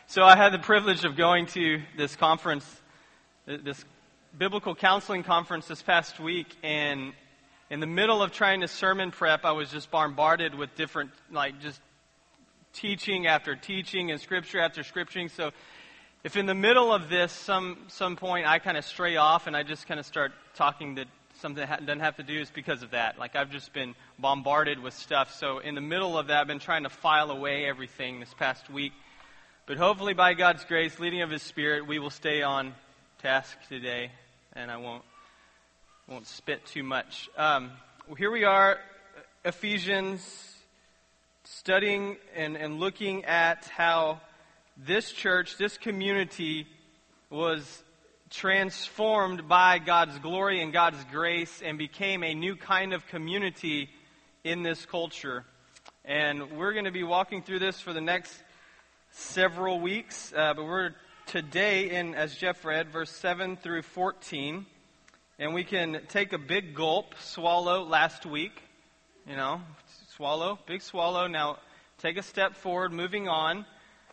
So I had the privilege of going to this conference, this biblical counseling conference this past week, and in the middle of trying to sermon prep, I was just bombarded with different, just teaching after teaching and scripture after scripture. So if in the middle of this, some point I kind of stray off and I just kind of start talking that something that doesn't have to do, it's because of that. I've just been bombarded with stuff. So in the middle of that, I've been trying to file away everything this past week. But hopefully by God's grace, leading of His Spirit, we will stay on task today, and I won't spit too much. Here we are, Ephesians, studying and looking at how this church, this community, was transformed by God's glory and God's grace and became a new kind of community in this culture. And we're going to be walking through this for the next several weeks, but we're today in, as Jeff read, verse 7 through 14. And we can take a big gulp, swallow last week, swallow, big swallow. Now take a step forward, moving on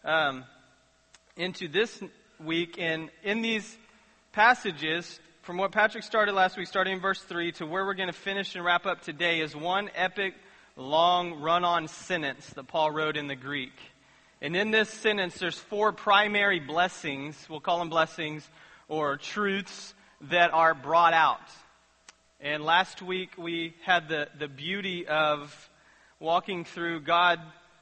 into this week. And in these passages, from what Patrick started last week, starting in verse 3, to where we're going to finish and wrap up today, is one epic, long, run-on sentence that Paul wrote in the Greek. And in this sentence, there's four primary blessings, we'll call them blessings, or truths, that are brought out. And last week, we had the beauty of walking through God's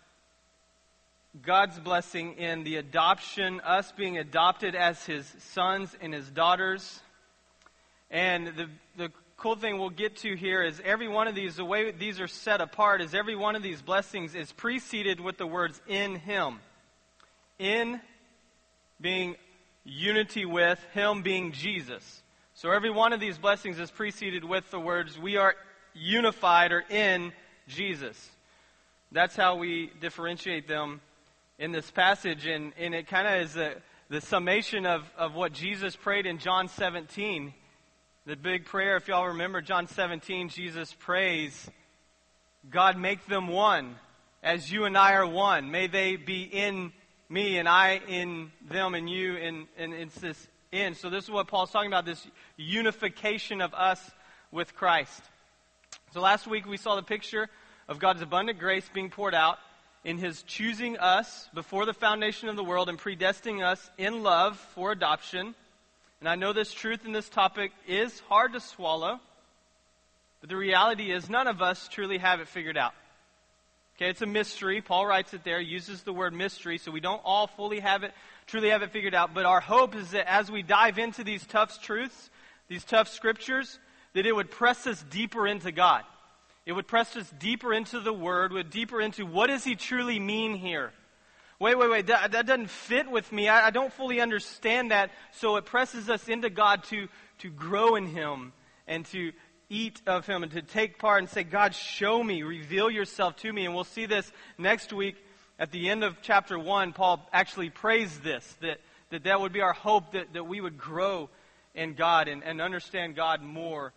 blessing in the adoption, us being adopted as His sons and His daughters. And the cool thing we'll get to here is every one of these, the way these are set apart, is every one of these blessings is preceded with the words "in Him." In being unity with, Him being Jesus. So every one of these blessings is preceded with the words, we are unified or in Jesus. That's how we differentiate them in this passage, and it kind of is the summation of what Jesus prayed in John 17. The big prayer, if y'all remember John 17, Jesus prays, God, make them one, as you and I are one. May they be in me and I in them and you, and it's this in. So this is what Paul's talking about, this unification of us with Christ. So last week we saw the picture of God's abundant grace being poured out in His choosing us before the foundation of the world and predestining us in love for adoption. And I know this truth in this topic is hard to swallow, but the reality is none of us truly have it figured out. Okay, it's a mystery. Paul writes it there, uses the word mystery, so we don't all truly have it figured out. But our hope is that as we dive into these tough truths, these tough scriptures, that it would press us deeper into God. It would press us deeper into the Word, deeper into what does He truly mean here? Wait, that doesn't fit with me. I don't fully understand that. So it presses us into God to grow in Him and to eat of Him and to take part and say, God, show me, reveal yourself to me. And we'll see this next week at the end of chapter 1. Paul actually prays this, that would be our hope, that we would grow in God and understand God more.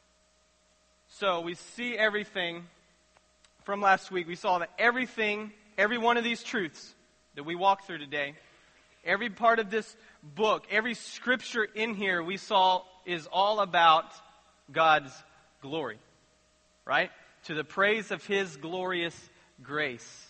So we see everything from last week. We saw that every one of these truths that we walk through today, every part of this book, every scripture in here we saw is all about God's glory, right? To the praise of His glorious grace.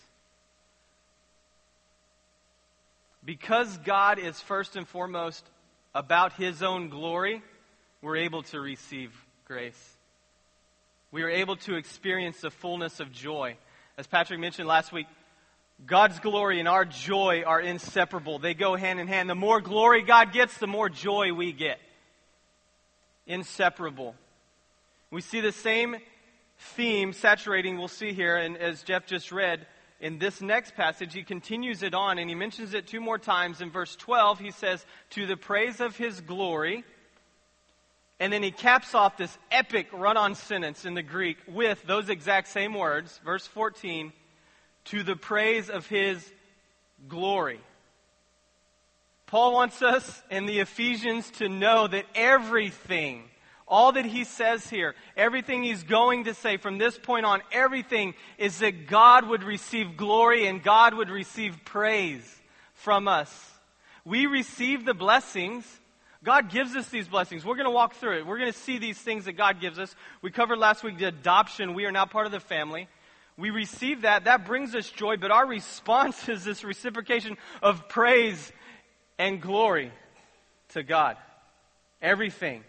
Because God is first and foremost about His own glory, we're able to receive grace. We are able to experience the fullness of joy. As Patrick mentioned last week, God's glory and our joy are inseparable. They go hand in hand. The more glory God gets, the more joy we get. Inseparable. We see the same theme saturating, we'll see here, and as Jeff just read, in this next passage, he continues it on, and he mentions it two more times. In verse 12, he says, to the praise of His glory. And then he caps off this epic run-on sentence in the Greek with those exact same words. Verse 14, to the praise of His glory. Paul wants us in the Ephesians to know that everything, all that he says here, everything he's going to say from this point on, everything is that God would receive glory and God would receive praise from us. We receive the blessings. God gives us these blessings. We're going to walk through it. We're going to see these things that God gives us. We covered last week the adoption. We are now part of the family. We receive that. That brings us joy, but our response is this reciprocation of praise and glory to God. Everything.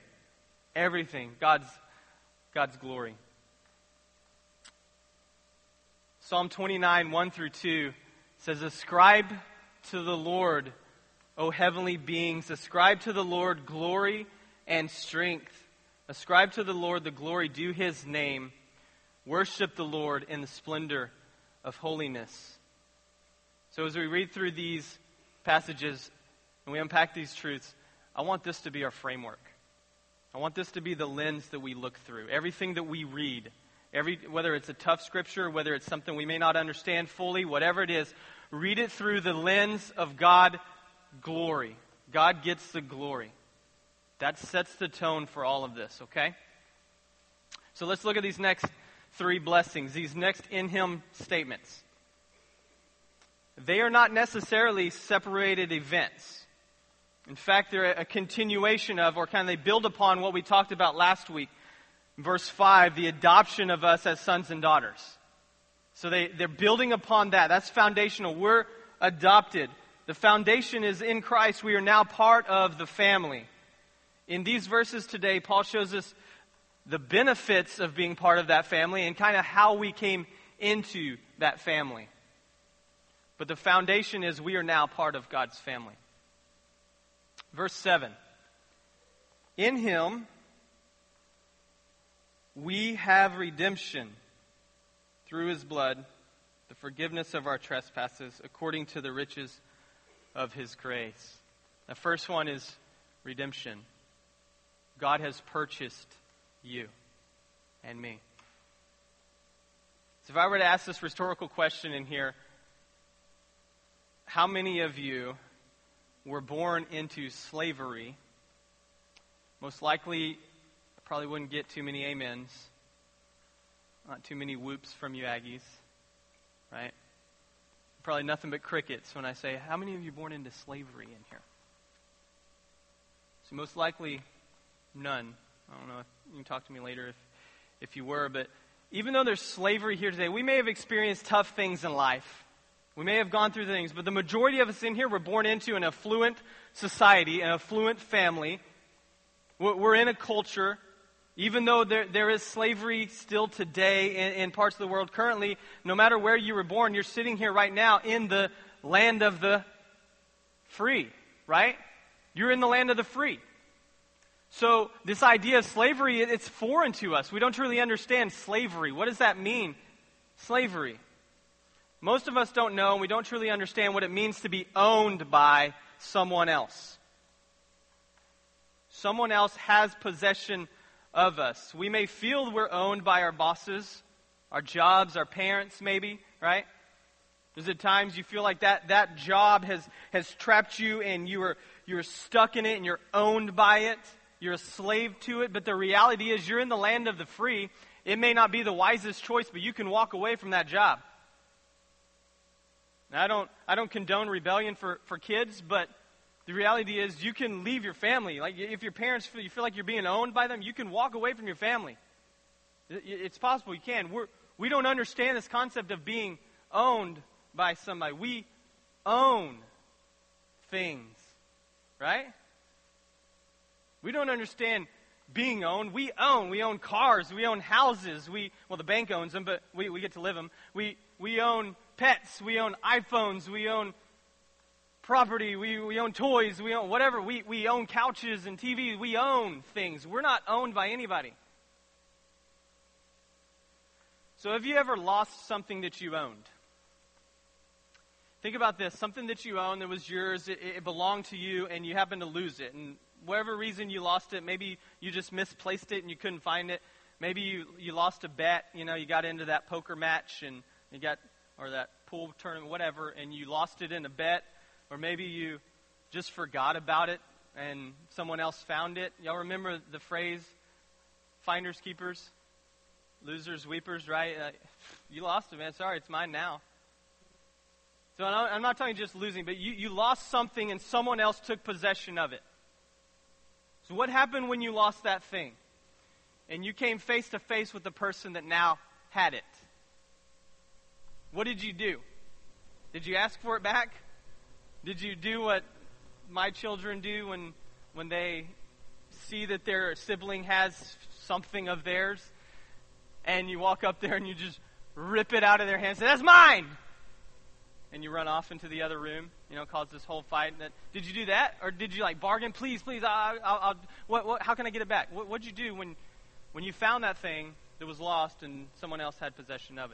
God's glory. Psalm 29, 1 through 2 says, "Ascribe to the Lord, O heavenly beings, ascribe to the Lord glory and strength. Ascribe to the Lord the glory due His name. Worship the Lord in the splendor of holiness." So as we read through these passages and we unpack these truths, I want this to be our framework. I want this to be the lens that we look through. Everything that we read, whether it's a tough scripture, whether it's something we may not understand fully, whatever it is, read it through the lens of God glory. God gets the glory. That sets the tone for all of this, okay? So let's look at these next three blessings, these next in Him statements. They are not necessarily separated events. In fact, they're a continuation of, or kind of they build upon what we talked about last week. Verse 5, the adoption of us as sons and daughters. So they're building upon that. That's foundational. We're adopted. The foundation is in Christ. We are now part of the family. In these verses today, Paul shows us the benefits of being part of that family and kind of how we came into that family. But the foundation is we are now part of God's family. Verse 7. In Him we have redemption through His blood, the forgiveness of our trespasses, according to the riches of His grace. The first one is redemption. God has purchased you and me. So if I were to ask this rhetorical question in here, how many of you were born into slavery? Most likely, I probably wouldn't get too many amens. Not too many whoops from you Aggies, right? Probably nothing but crickets when I say, how many of you born into slavery in here? So most likely, none. I don't know if you can talk to me later if you were, but even though there's slavery here today, we may have experienced tough things in life. We may have gone through things, but the majority of us in here were born into an affluent society, an affluent family. We're in a culture, even though there is slavery still today in parts of the world currently, no matter where you were born, you're sitting here right now in the land of the free, right? You're in the land of the free. So this idea of slavery, it's foreign to us. We don't truly understand slavery. What does that mean, slavery? Most of us don't know, and we don't truly understand what it means to be owned by someone else. Someone else has possession of us. We may feel we're owned by our bosses, our jobs, our parents maybe, right? There's at times you feel like that job has trapped you and you're stuck in it and you're owned by it. You're a slave to it, but the reality is you're in the land of the free. It may not be the wisest choice, but you can walk away from that job. Now, I don't condone rebellion for kids, but the reality is you can leave your family. Like if your parents you feel like you're being owned by them, you can walk away from your family. It's possible you can. We don't understand this concept of being owned by somebody. We own things, right? We don't understand being owned. We own cars. We own houses. The bank owns them, but we get to live them. We own pets. We own iPhones. We own property. We own toys. We own whatever. We own couches and TVs. We own things. We're not owned by anybody. So have you ever lost something that you owned? Think about this. Something that you owned that was yours, it belonged to you, and you happened to lose it. And whatever reason you lost it, maybe you just misplaced it and you couldn't find it. Maybe you lost a bet. You got into that poker match and or that pool tournament, whatever, and you lost it in a bet. Or maybe you just forgot about it and someone else found it. Y'all remember the phrase, finders keepers, losers weepers, right? You lost it, man. Sorry, it's mine now. So I'm not talking just losing, but you lost something and someone else took possession of it. So what happened when you lost that thing? And you came face to face with the person that now had it. What did you do? Did you ask for it back? Did you do what my children do when they see that their sibling has something of theirs, and you walk up there and you just rip it out of their hands and say, "That's mine!" And you run off into the other room, cause this whole fight. Did you do that? Or did you bargain? Please, how can I get it back? What'd you do when you found that thing that was lost and someone else had possession of it?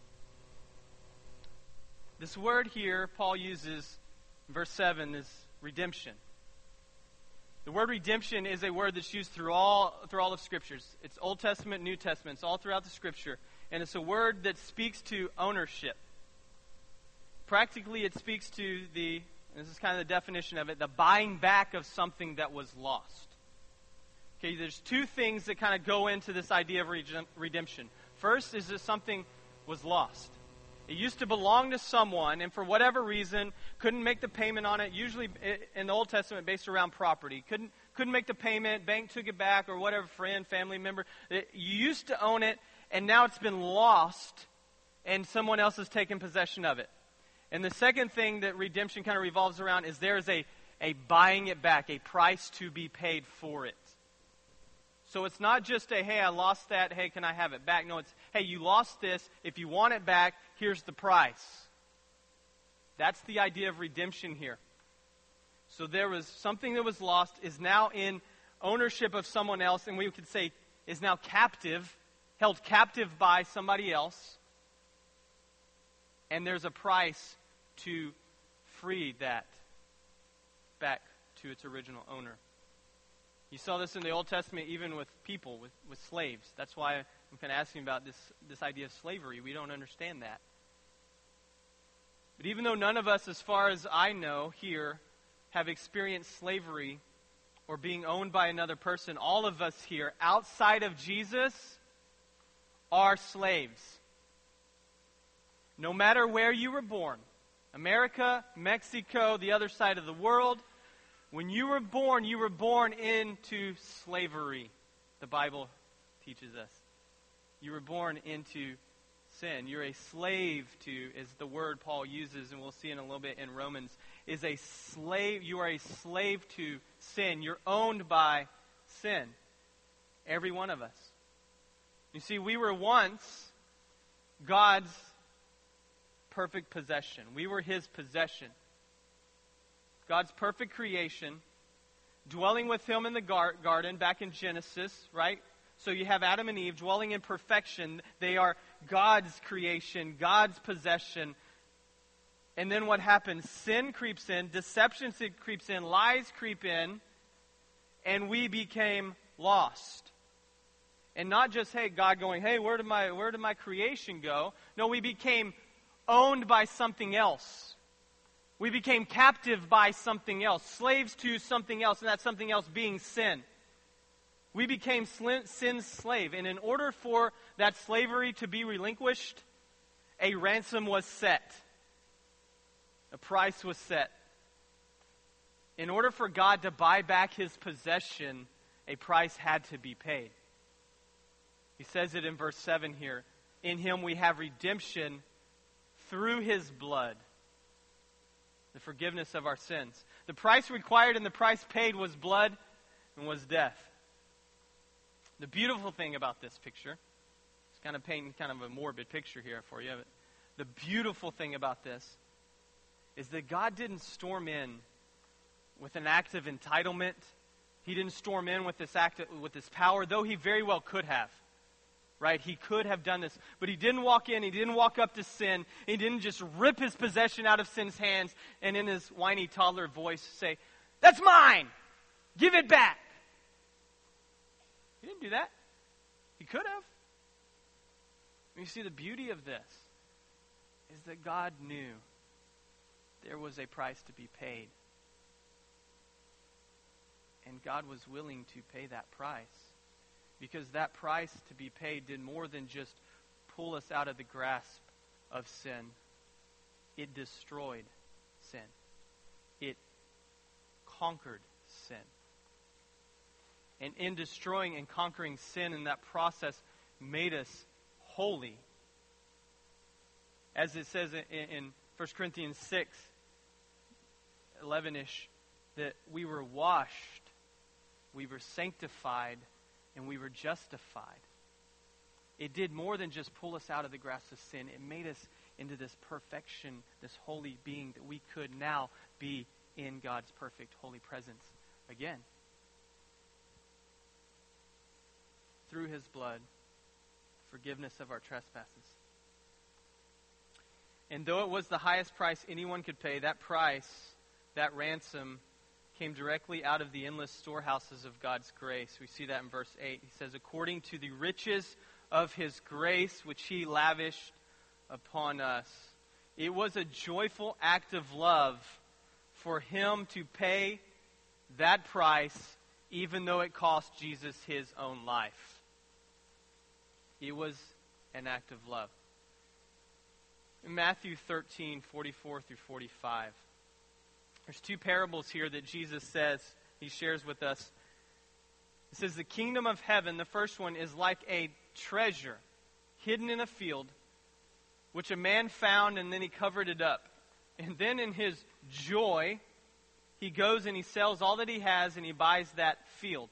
This word here Paul uses in verse 7 is redemption. The word redemption is a word that's used through all of Scriptures. It's Old Testament, New Testament. It's all throughout the Scripture. And it's a word that speaks to ownership. Practically, it speaks to this is kind of the definition of it, the buying back of something that was lost. Okay, there's two things that kind of go into this idea of redemption. First is that something was lost. It used to belong to someone, and for whatever reason, couldn't make the payment on it. Usually, in the Old Testament, based around property. Couldn't make the payment, bank took it back, or whatever, friend, family member. You used to own it, and now it's been lost, and someone else has taken possession of it. And the second thing that redemption kind of revolves around is there is a buying it back, a price to be paid for it. So it's not just hey, I lost that, hey, can I have it back? No, it's, hey, you lost this. If you want it back, here's the price. That's the idea of redemption here. So there was something that was lost, is now in ownership of someone else, and we could say is now captive, held captive by somebody else. And there's a price to free that back to its original owner. You saw this in the Old Testament even with people, with slaves. That's why I'm kind of asking about this idea of slavery. We don't understand that. But even though none of us, as far as I know here, have experienced slavery or being owned by another person, all of us here, outside of Jesus, are slaves. No matter where you were born, America, Mexico, the other side of the world, when you were born into slavery, the Bible teaches us. You were born into sin. You're a slave to, is the word Paul uses, and we'll see in a little bit in Romans, is a slave. You are a slave to sin. You're owned by sin. Every one of us. You see, we were once God's perfect possession. We were His possession. God's perfect creation, dwelling with Him in the garden back in Genesis, right? So you have Adam and Eve dwelling in perfection. They are God's creation, God's possession. And then what happens? Sin creeps in, deception creeps in, lies creep in, and we became lost. And not just, hey, God going, hey, where did my creation go? No, we became owned by something else. We became captive by something else, slaves to something else, and that something else being sin. We became sin's slave, and in order for that slavery to be relinquished, a ransom was set. A price was set. In order for God to buy back His possession, a price had to be paid. He says it in verse 7 here. In Him we have redemption through His blood, the forgiveness of our sins. The price required and the price paid was blood and was death. The beautiful thing about this picture, it's kind of painting kind of a morbid picture here for you, but the beautiful thing about this is that God didn't storm in with an act of entitlement. He didn't storm in with this power, though He very well could have. Right? He could have done this. But He didn't walk in. He didn't walk up to sin. He didn't just rip His possession out of sin's hands and in His whiny toddler voice say, "That's mine! Give it back!" He didn't do that. He could have. You see, the beauty of this is that God knew there was a price to be paid. And God was willing to pay that price. Because that price to be paid did more than just pull us out of the grasp of sin. it destroyed sin. It conquered sin. And in destroying and conquering sin in that process, made us holy. As it says in 1 Corinthians 6, 11-ish, that we were washed, we were sanctified, and we were justified. It did more than just pull us out of the grasp of sin. It made us into this perfection, this holy being that we could now be in God's perfect holy presence again. Through His blood, forgiveness of our trespasses. And though it was the highest price anyone could pay, that price, that ransom, came directly out of the endless storehouses of God's grace. We see that in verse 8. He says, according to the riches of His grace, which He lavished upon us. It was a joyful act of love for Him to pay that price, even though it cost Jesus His own life. It was an act of love. In Matthew 13, 44 through 45, there's two parables here that Jesus says, He shares with us. It says, the kingdom of heaven, the first one, is like a treasure hidden in a field, which a man found and then he covered it up. And then in his joy, he goes and he sells all that he has and he buys that field.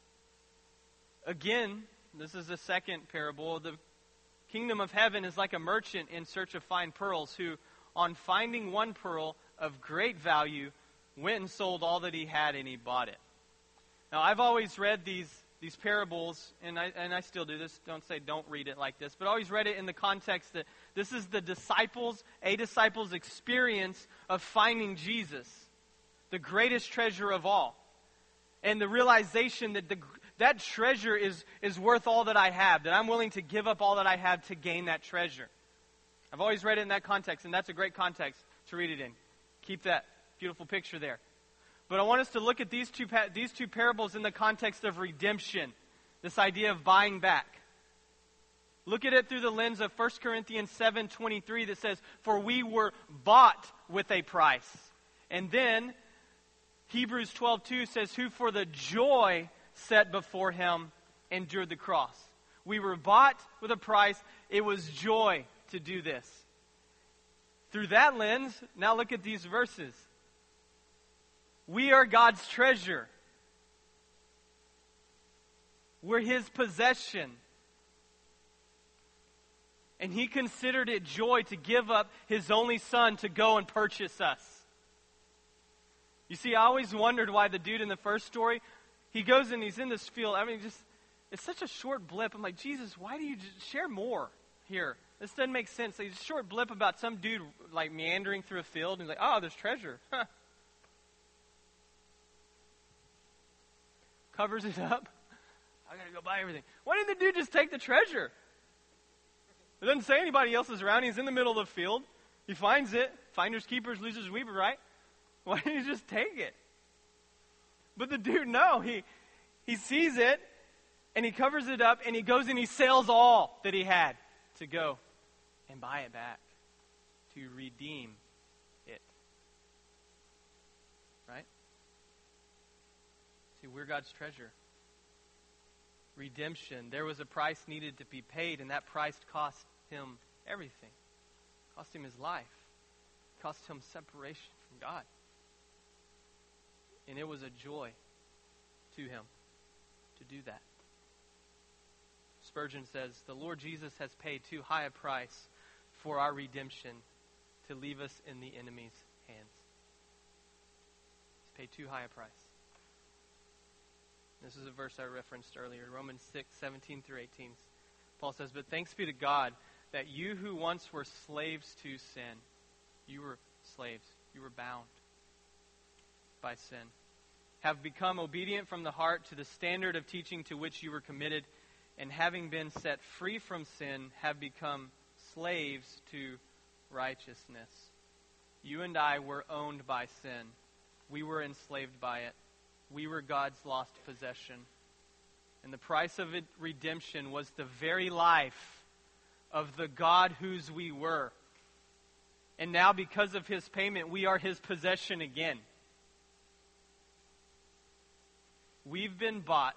Again, this is the second parable. The kingdom of heaven is like a merchant in search of fine pearls who, on finding one pearl of great value, went and sold all that he had and he bought it. Now, I've always read these parables, and I still do this. Don't read it like this, but I always read it in the context that this is a disciple's experience of finding Jesus, the greatest treasure of all. And the realization that that treasure is worth all that I have, that I'm willing to give up all that I have to gain that treasure. I've always read it in that context, and that's a great context to read it in. Keep that beautiful picture there. But I want us to look at these two parables in the context of redemption, this idea of buying back. Look at it through the lens of 1 Corinthians 7:23 that says, for we were bought with a price. And then Hebrews 12:2 says, who for the joy set before Him endured the cross. We were bought with a price. It was joy to do this. Through that lens, now look at these verses. We are God's treasure. We're His possession. And He considered it joy to give up His only Son to go and purchase us. You see, I always wondered why the dude in the first story, he goes and he's in this field. I mean, it's such a short blip. I'm like, Jesus, why do you just share more here? This doesn't make sense. Like, a short blip about some dude like meandering through a field and he's like, oh, there's treasure. Huh. Covers it up. I gotta go buy everything. Why didn't the dude just take the treasure? It doesn't say anybody else is around. He's in the middle of the field. He finds it. Finders keepers, losers weeper, right? Why didn't he just take it? But the dude, no. He sees it, and he covers it up, and he goes and he sells all that he had to go and buy it back, to redeem it. Right? See, we're God's treasure. Redemption. There was a price needed to be paid, and that price cost Him everything. Cost Him His life. Cost Him separation from God. And it was a joy to Him to do that. Spurgeon says, the Lord Jesus has paid too high a price for our redemption to leave us in the enemy's hands. He's paid too high a price. This is a verse I referenced earlier, Romans 6:17 through 18. Paul says, but thanks be to God that you who once were slaves to sin, you were slaves, you were bound by sin, have become obedient from the heart to the standard of teaching to which you were committed, and having been set free from sin, have become slaves to righteousness. You and I were owned by sin. We were enslaved by it. We were God's lost possession. And the price of redemption was the very life of the God whose we were. And now, because of his payment, we are his possession again. We've been bought.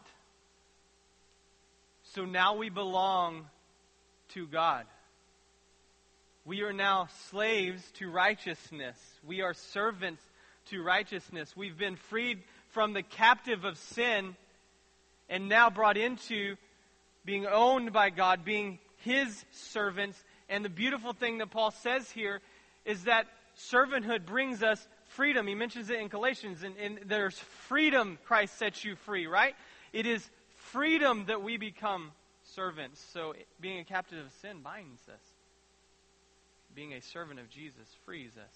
So now we belong to God. We are now slaves to righteousness. We are servants to righteousness. We've been freed from the captive of sin and now brought into being owned by God, being his servants. And the beautiful thing that Paul says here is that servanthood brings us freedom. He mentions it in Galatians, and there's freedom. Christ sets you free, right? It is freedom that we become servants. So being a captive of sin binds us. Being a servant of Jesus frees us.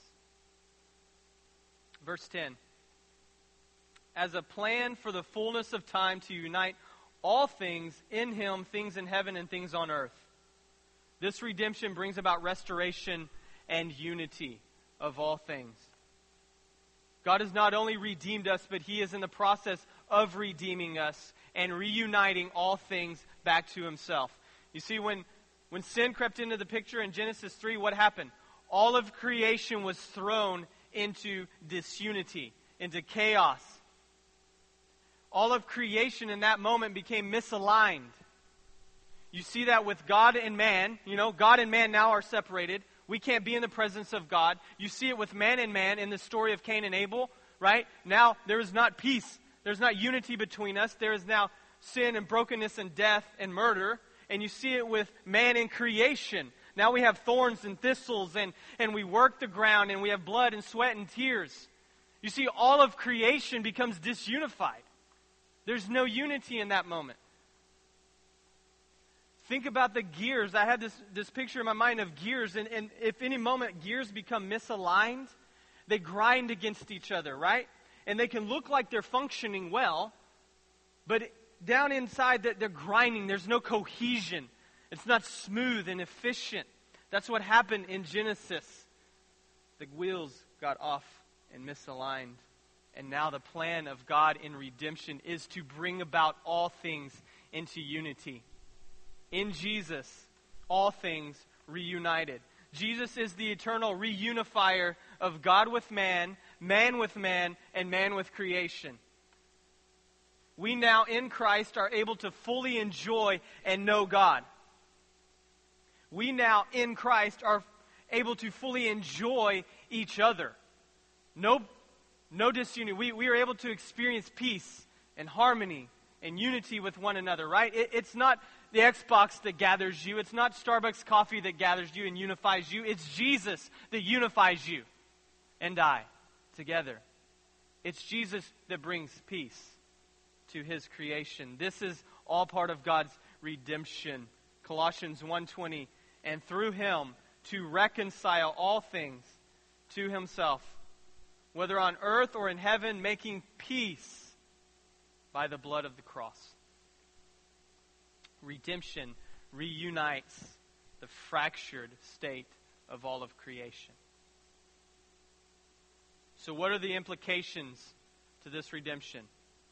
Verse 10. As a plan for the fullness of time to unite all things in him, things in heaven and things on earth. This redemption brings about restoration and unity of all things. God has not only redeemed us, but he is in the process of redeeming us and reuniting all things back to himself. You see, when sin crept into the picture in Genesis 3, what happened? All of creation was thrown into disunity, into chaos. All of creation in that moment became misaligned. You see that with God and man. You know, God and man now are separated. We can't be in the presence of God. You see it with man and man in the story of Cain and Abel, right? Now there is not peace. There's not unity between us. There is now sin and brokenness and death and murder. And you see it with man in creation. Now we have thorns and thistles and we work the ground and we have blood and sweat and tears. You see, all of creation becomes disunified. There's no unity in that moment. Think about the gears. I had this picture in my mind of gears, and if any moment gears become misaligned, they grind against each other, right? And they can look like they're functioning well, but down inside that they're grinding. There's no cohesion. It's not smooth and efficient. That's what happened in Genesis. The wheels got off and misaligned. And now the plan of God in redemption is to bring about all things into unity. In Jesus, all things reunited. Jesus is the eternal reunifier of God with man with man, and man with creation. We now in Christ are able to fully enjoy and know God. We now in Christ are able to fully enjoy each other. No disunity. We are able to experience peace and harmony and unity with one another, right? It's not the Xbox that gathers you. It's not Starbucks coffee that gathers you and unifies you. It's Jesus that unifies you and I together. It's Jesus that brings peace to his creation. This is all part of God's redemption. Colossians 1:20, and through him to reconcile all things to himself, whether on earth or in heaven, making peace by the blood of the cross. Redemption reunites the fractured state of all of creation. So what are the implications to this redemption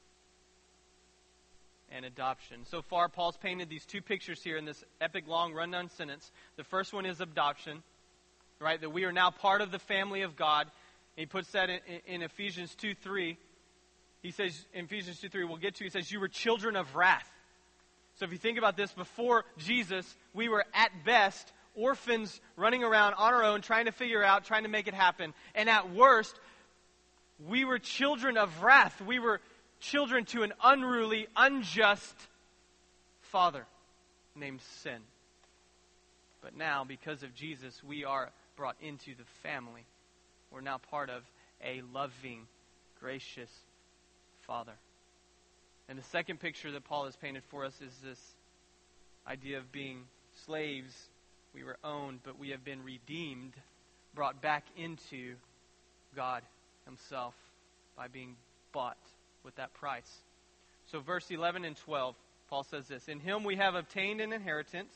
and adoption? So far, Paul's painted these two pictures here in this epic long rundown sentence. The first one is adoption, right? That we are now part of the family of God. He puts that in Ephesians 2:3. He says, in Ephesians 2:3, we'll get to, he says, you were children of wrath. So if you think about this, before Jesus, we were at best orphans running around on our own, trying to make it happen. And at worst, we were children of wrath. We were children to an unruly, unjust father named sin. But now, because of Jesus, we are brought into the family. We're now part of a loving, gracious Father. And the second picture that Paul has painted for us is this idea of being slaves. We were owned, but we have been redeemed, brought back into God himself by being bought with that price. So verse 11 and 12, Paul says this, in him we have obtained an inheritance.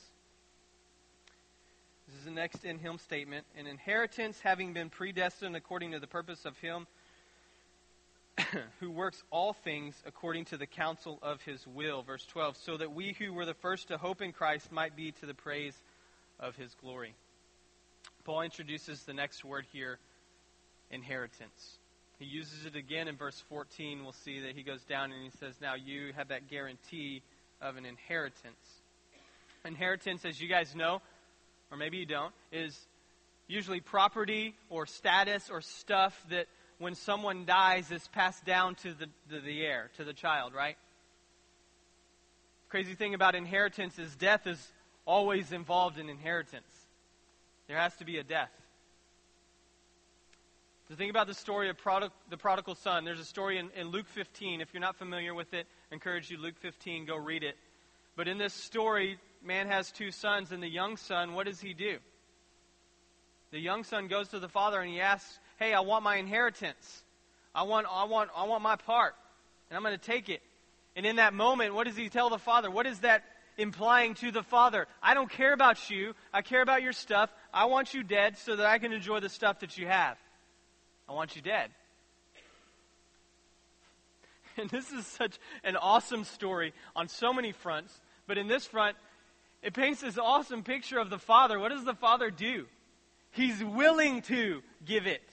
This is the next in him statement. An inheritance having been predestined according to the purpose of him who works all things according to the counsel of his will. Verse 12, so that we who were the first to hope in Christ might be to the praise of his glory. Paul introduces the next word here, inheritance. He uses it again in verse 14. We'll see that he goes down and he says, now you have that guarantee of an inheritance. Inheritance, as you guys know, or maybe you don't, is usually property or status or stuff that when someone dies is passed down to the heir, to the child, right? Crazy thing about inheritance is death is always involved in inheritance. There has to be a death. So think about the story of the prodigal son. There's a story in Luke 15. If you're not familiar with it, I encourage you, Luke 15, go read it. But in this story, man has two sons, and the young son, what does he do? The young son goes to the father and he asks, hey, I want my inheritance. I want my part, and I'm going to take it. And in that moment, what does he tell the father? What is that implying to the father? I don't care about you. I care about your stuff. I want you dead so that I can enjoy the stuff that you have. I want you dead. And this is such an awesome story on so many fronts. But in this front, it paints this awesome picture of the father. What does the father do? He's willing to give it.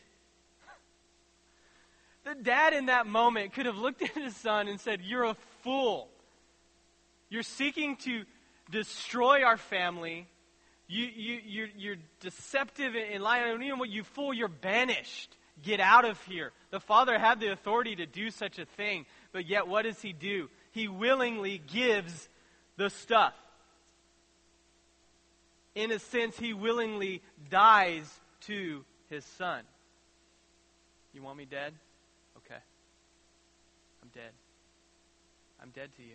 The dad in that moment could have looked at his son and said, you're a fool. You're seeking to destroy our family. You're deceptive and lying. You know what, you fool, you're banished. Get out of here. The father had the authority to do such a thing, but yet what does he do? He willingly gives the stuff. In a sense, he willingly dies to his son. You want me dead? Okay. I'm dead. I'm dead to you.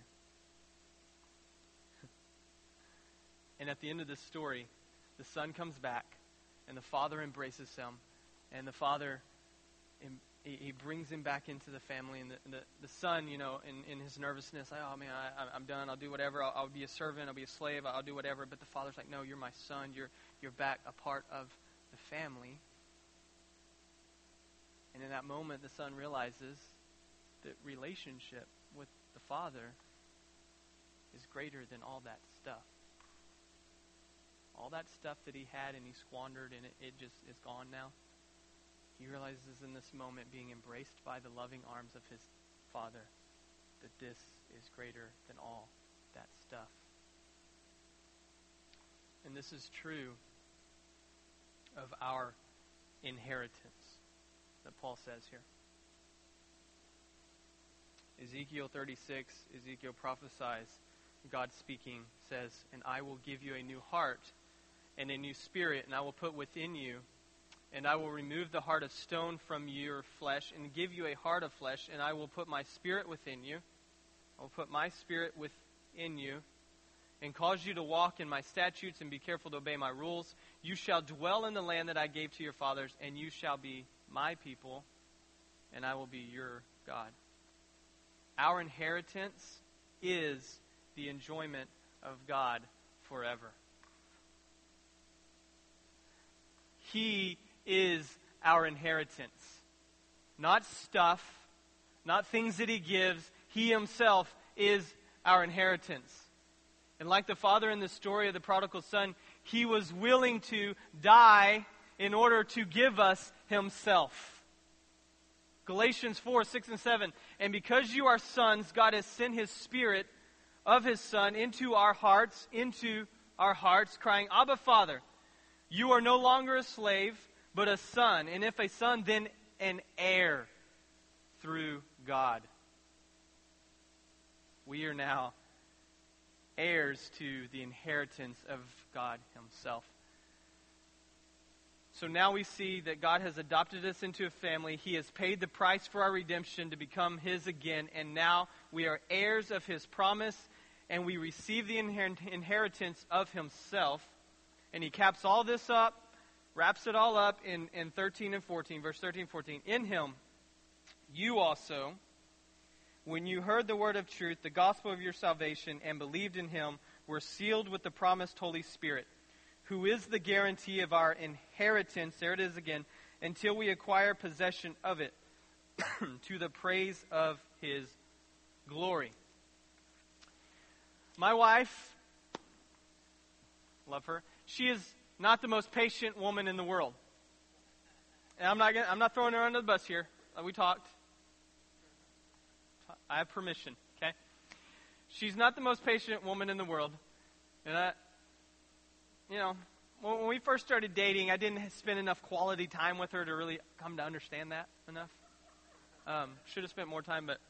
And at the end of this story, the son comes back, and the father embraces him, and the father, he brings him back into the family, and the son, you know, in his nervousness, like, oh man, I'm done, I'll do whatever, I'll be a servant, I'll be a slave, I'll do whatever, but the father's like, no, you're my son, you're back a part of the family. And in that moment, the son realizes that relationship with the father is greater than all that stuff. All that stuff that he had and he squandered, and it just is gone now. He realizes in this moment, being embraced by the loving arms of his father, that this is greater than all that stuff. And this is true of our inheritance that Paul says here. Ezekiel 36, Ezekiel prophesies, God speaking, says, and I will give you a new heart and a new spirit, and I will put within you, and I will remove the heart of stone from your flesh and give you a heart of flesh, and I will put my spirit within you. I will put my spirit within you and cause you to walk in my statutes and be careful to obey my rules. You shall dwell in the land that I gave to your fathers, and you shall be my people, and I will be your God. Our inheritance is the enjoyment of God forever. He is our inheritance. Not stuff, not things that he gives. He himself is our inheritance. And like the father in the story of the prodigal son, he was willing to die in order to give us himself. Galatians 4, 6, and 7. And because you are sons, God has sent his spirit of his son into our hearts, crying, Abba, Father. You are no longer a slave, but a son. And if a son, then an heir through God. We are now heirs to the inheritance of God himself. So now we see that God has adopted us into a family. He has paid the price for our redemption to become his again. And now we are heirs of his promise, and we receive the inheritance of himself. And he caps all this up, wraps it all up in 13 and 14, verse 13 and 14. In him, you also, when you heard the word of truth, the gospel of your salvation, and believed in him, were sealed with the promised Holy Spirit, who is the guarantee of our inheritance, there it is again, until we acquire possession of it, to the praise of his glory. My wife, love her, she is not the most patient woman in the world. And I'm not throwing her under the bus here. We talked. I have permission, okay? She's not the most patient woman in the world. And when we first started dating, I didn't spend enough quality time with her to really come to understand that enough. Should have spent more time, but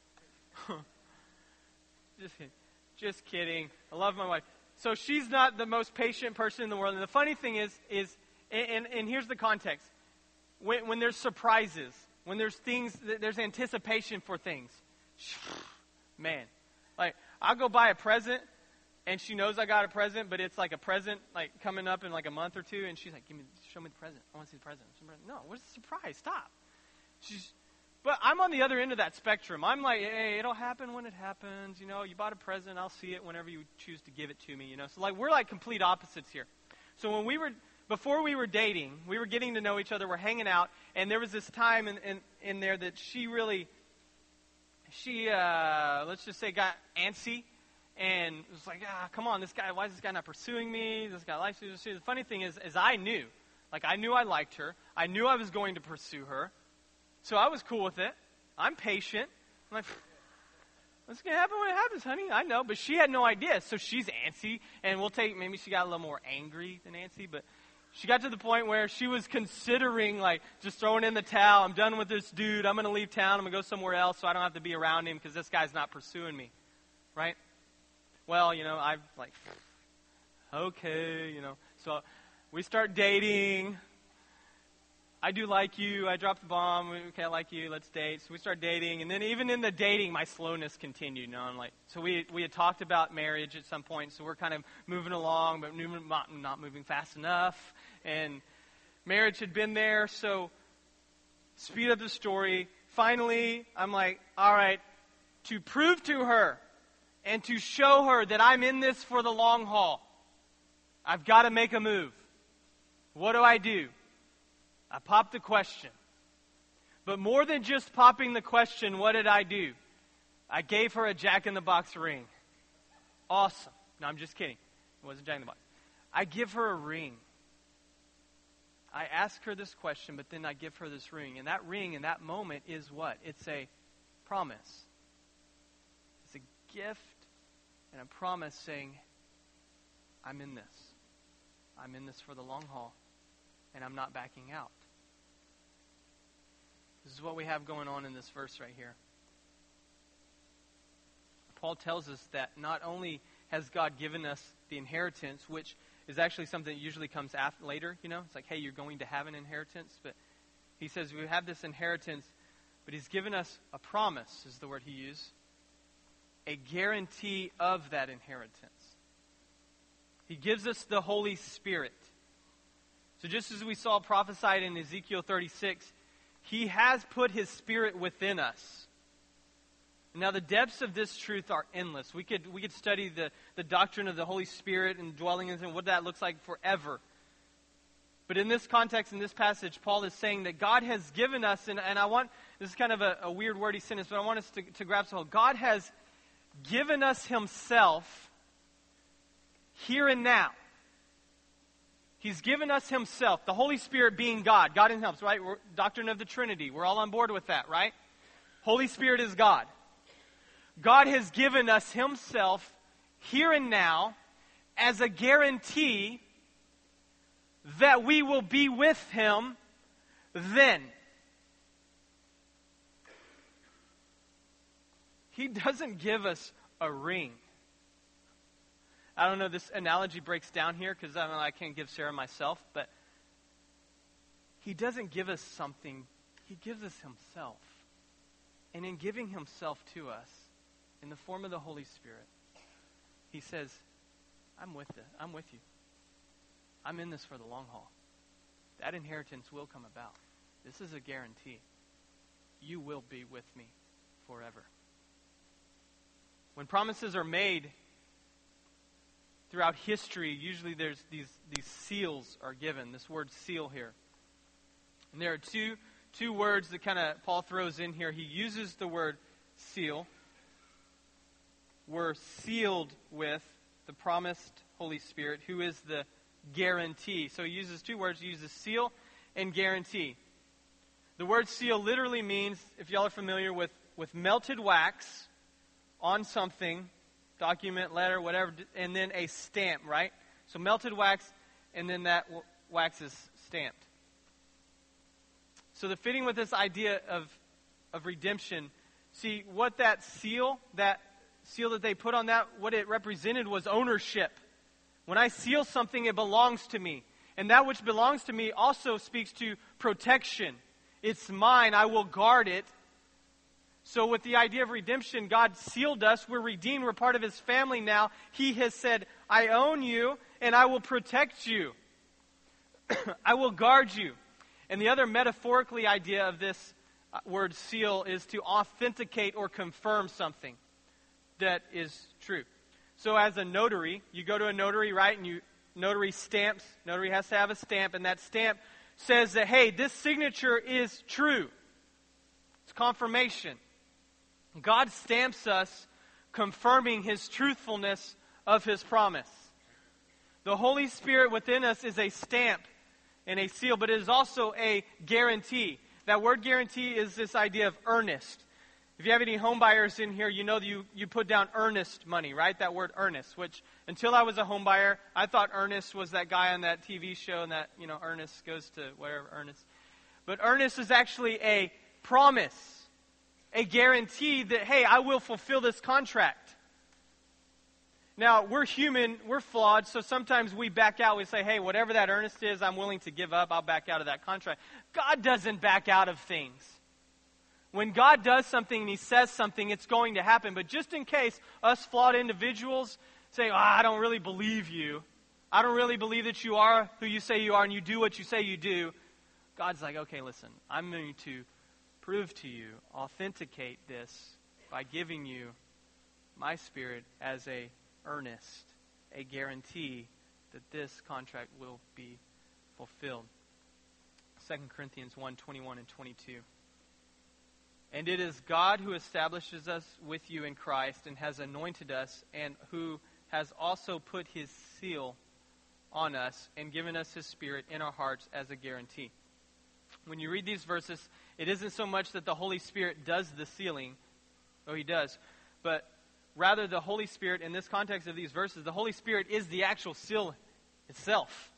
just kidding. I love my wife. So she's not the most patient person in the world. And the funny thing is and here's the context. When there's surprises, when there's things, there's anticipation for things. Man, like I'll go buy a present, and she knows I got a present, but it's like a present like coming up in like a month or two, and she's like, show me the present. I want to see the present. No, where's the surprise? Stop. But I'm on the other end of that spectrum. I'm like, hey, it'll happen when it happens. You bought a present. I'll see it whenever you choose to give it to me. So like we're like complete opposites here. So before we were dating, we were getting to know each other. We're hanging out, and there was this time in there that she let's just say got antsy, and was like, come on, why is this guy not pursuing me? This guy likes me. The funny thing is I knew I liked her. I knew I was going to pursue her. So I was cool with it. I'm patient. I'm like, what's going to happen when it happens, honey? I know, but she had no idea. So she's antsy, and maybe she got a little more angry than antsy, but she got to the point where she was considering, like, just throwing in the towel. I'm done with this dude. I'm going to leave town. I'm going to go somewhere else so I don't have to be around him because this guy's not pursuing me. Right? Well, I'm like, okay, So we start dating. I do like you. I dropped the bomb. Okay, I like you. Let's date. So we start dating. And then even in the dating, my slowness continued. I'm like, so we had talked about marriage at some point. So we're kind of moving along, but not moving fast enough. And marriage had been there. So speed up the story. Finally, I'm like, all right, to prove to her and to show her that I'm in this for the long haul, I've got to make a move. What do? I popped the question. But more than just popping the question, what did I do? I gave her a Jack in the Box ring. Awesome. No, I'm just kidding. It wasn't Jack in the Box. I give her a ring. I ask her this question, but then I give her this ring. And that ring in that moment is what? It's a promise. It's a gift and a promise saying, I'm in this. I'm in this for the long haul. And I'm not backing out. This is what we have going on in this verse right here. Paul tells us that not only has God given us the inheritance, which is actually something that usually comes later, It's like, hey, you're going to have an inheritance. But he says we have this inheritance, but he's given us a promise, is the word he used. A guarantee of that inheritance. He gives us the Holy Spirit. So just as we saw prophesied in Ezekiel 36, he has put his Spirit within us. Now the depths of this truth are endless. We could study the doctrine of the Holy Spirit and dwelling in Him, what that looks like forever. But in this context, in this passage, Paul is saying that God has given us, and I want, this is kind of a weird wordy sentence, but I want us to grasp the whole. God has given us Himself here and now. He's given us Himself, the Holy Spirit being God. God in Himself, right? Doctrine of the Trinity. We're all on board with that, right? Holy Spirit is God. God has given us Himself here and now as a guarantee that we will be with Him then. He doesn't give us a ring. I don't know, this analogy breaks down here because I can't give Sarah myself, but He doesn't give us something. He gives us Himself. And in giving Himself to us, in the form of the Holy Spirit, He says, I'm with you. I'm in this for the long haul. That inheritance will come about. This is a guarantee. You will be with me forever. When promises are made throughout history, usually there's these seals are given. This word seal here. And there are two words that kind of Paul throws in here. He uses the word seal. We're sealed with the promised Holy Spirit, who is the guarantee. So he uses two words. He uses seal and guarantee. The word seal literally means, if y'all are familiar with melted wax on something, document, letter, whatever, and then a stamp, right? So melted wax, and then that wax is stamped. So the fitting with this idea of redemption, see, what that seal that they put on that, what it represented was ownership. When I seal something, it belongs to me. And that which belongs to me also speaks to protection. It's mine. I will guard it. So with the idea of redemption, God sealed us. We're redeemed. We're part of His family now. He has said, I own you and I will protect you. I will guard you. And the other metaphorically idea of this word seal is to authenticate or confirm something that is true. So as a notary, you go to a notary, right, and notary stamps. Notary has to have a stamp, and that stamp says that, hey, this signature is true. It's confirmation. God stamps us, confirming His truthfulness of His promise. The Holy Spirit within us is a stamp and a seal, but it is also a guarantee. That word guarantee is this idea of earnest. If you have any home buyers in here, you know that you put down earnest money, right? That word earnest, which until I was a home buyer, I thought Ernest was that guy on that TV show, and that, Ernest goes to wherever Ernest. But earnest is actually a promise, a guarantee that, hey, I will fulfill this contract. Now, we're human, we're flawed, so sometimes we back out. We say, hey, whatever that earnest is, I'm willing to give up. I'll back out of that contract. God doesn't back out of things. When God does something and He says something, it's going to happen. But just in case us flawed individuals say, I don't really believe you. I don't really believe that you are who you say you are and you do what you say you do. God's like, okay, listen, I'm going to prove to you, authenticate this by giving you my Spirit as a earnest, a guarantee that this contract will be fulfilled. 2 Corinthians 1:21 and 22. And it is God who establishes us with you in Christ and has anointed us, and who has also put His seal on us and given us His Spirit in our hearts as a guarantee. When you read these verses, it isn't so much that the Holy Spirit does the sealing, though He does, but rather the Holy Spirit, in this context of these verses, the Holy Spirit is the actual seal itself.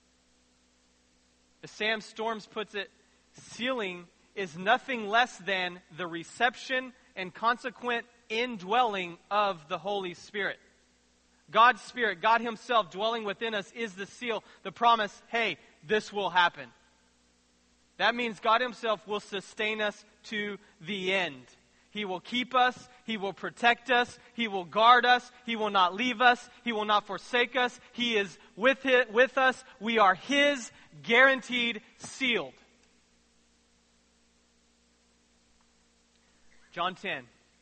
As Sam Storms puts it, sealing is nothing less than the reception and consequent indwelling of the Holy Spirit. God's Spirit, God Himself dwelling within us, is the seal, the promise, hey, this will happen. That means God Himself will sustain us to the end. He will keep us, He will protect us, He will guard us, He will not leave us, He will not forsake us. He is with us. We are His, guaranteed, sealed. John 10.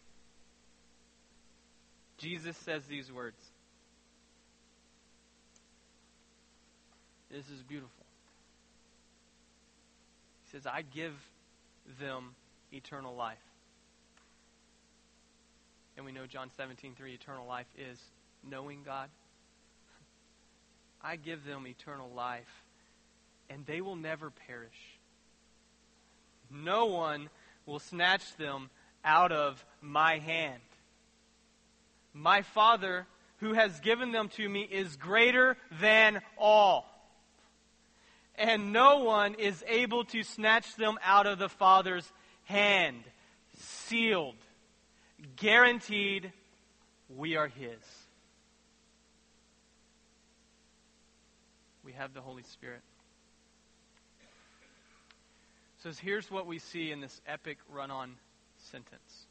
Jesus says these words. This is beautiful. He says, I give them eternal life. And we know John 17:3, eternal life is knowing God. I give them eternal life, and they will never perish. No one will snatch them out of my hand. My Father, who has given them to me, is greater than all. And no one is able to snatch them out of the Father's hand. Sealed. Guaranteed, we are His. We have the Holy Spirit. So here's what we see in this epic run-on sentence.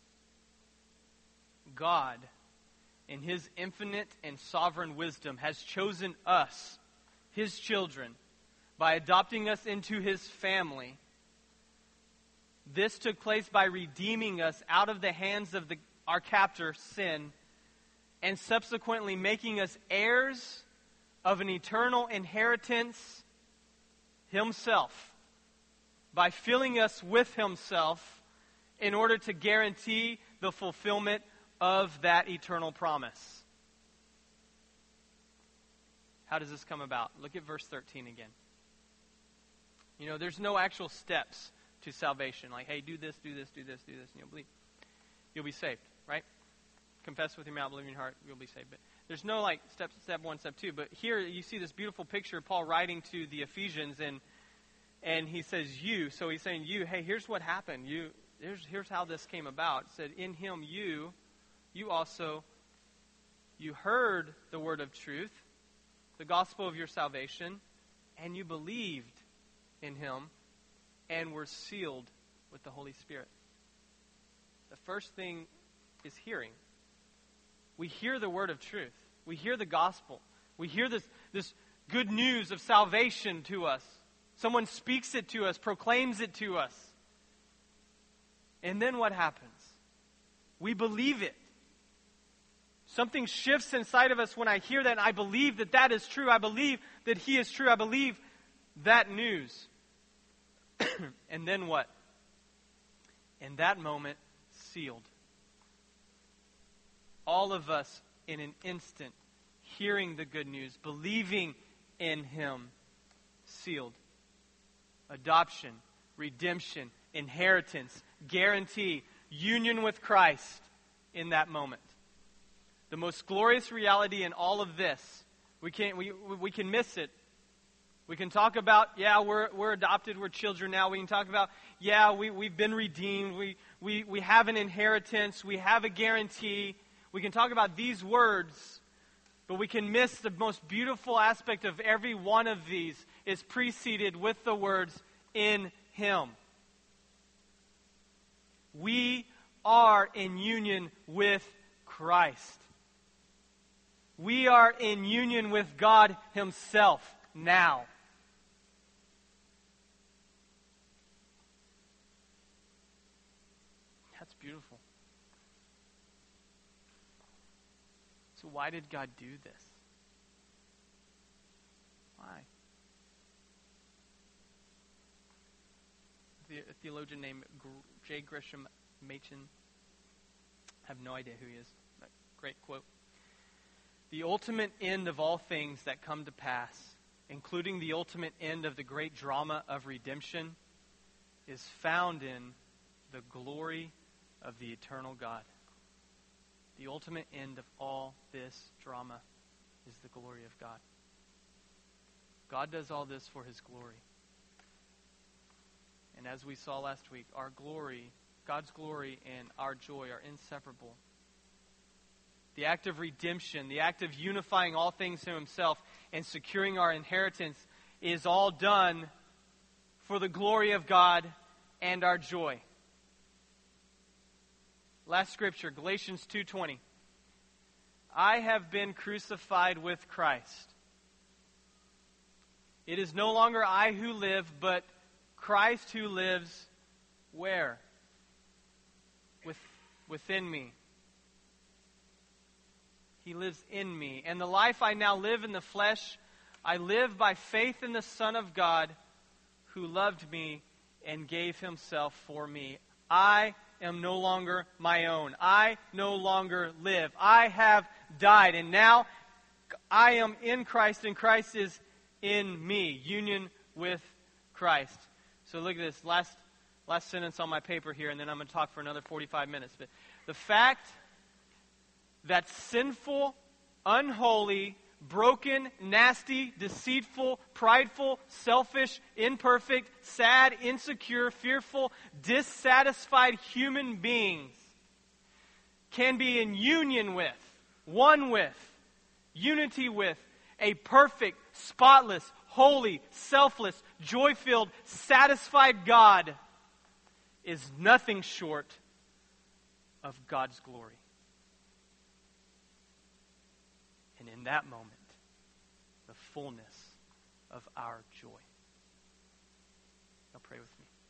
God, in His infinite and sovereign wisdom, has chosen us, His children, by adopting us into His family. This took place by redeeming us out of the hands of our captor, sin, and subsequently making us heirs of an eternal inheritance, Himself, by filling us with Himself in order to guarantee the fulfillment of that eternal promise. How does this come about? Look at verse 13 again. You know, there's no actual steps to salvation. Like, hey, do this, do this, do this, do this, and you'll believe. You'll be saved, right? Confess with your mouth, believe in your heart, you'll be saved. But there's no like step 1, step 2. But here you see this beautiful picture of Paul writing to the Ephesians, and he says you. So he's saying you. Hey, here's what happened. Here's how this came about. It said, in him you also, you heard the word of truth, the gospel of your salvation, and you believed in him and were sealed with the Holy Spirit. The first thing is hearing. We hear the word of truth. We hear the gospel. We hear this good news of salvation to us. Someone speaks it to us, proclaims it to us. And then what happens? We believe it. Something shifts inside of us when I hear that, and I believe that that is true. I believe that he is true. I believe that news. And then what? In that moment, sealed. All of us in an instant, hearing the good news, believing in him, sealed. Adoption, redemption, inheritance, guarantee, union with Christ in that moment. The most glorious reality in all of this, we can miss it. We can talk about, yeah, we're adopted, we're children now. We can talk about, yeah, we've been redeemed, we have an inheritance, we have a guarantee. We can talk about these words, but we can miss the most beautiful aspect of every one of these is preceded with the words, in him. We are in union with Christ. We are in union with God himself now. That's beautiful. So why did God do this? Why? A theologian named J. Gresham Machen, I have no idea who he is, but great quote. The ultimate end of all things that come to pass, including the ultimate end of the great drama of redemption, is found in the glory of the eternal God. The ultimate end of all this drama is the glory of God. God does all this for his glory. And as we saw last week, our glory, God's glory and our joy are inseparable. The act of redemption, the act of unifying all things to himself and securing our inheritance is all done for the glory of God and our joy. Last scripture, Galatians 2:20. I have been crucified with Christ. It is no longer I who live, but Christ who lives where? Within me. He lives in me. And the life I now live in the flesh, I live by faith in the Son of God who loved me and gave himself for me. I am no longer my own. I no longer live. I have died. And now I am in Christ and Christ is in me. Union with Christ. So look at this last sentence on my paper here, and then I'm going to talk for another 45 minutes. But the fact that sinful, unholy, broken, nasty, deceitful, prideful, selfish, imperfect, sad, insecure, fearful, dissatisfied human beings can be in union with, one with, unity with a perfect, spotless, holy, selfless, joy-filled, satisfied God is nothing short of God's glory. And in that moment, the fullness of our joy. Now pray with me.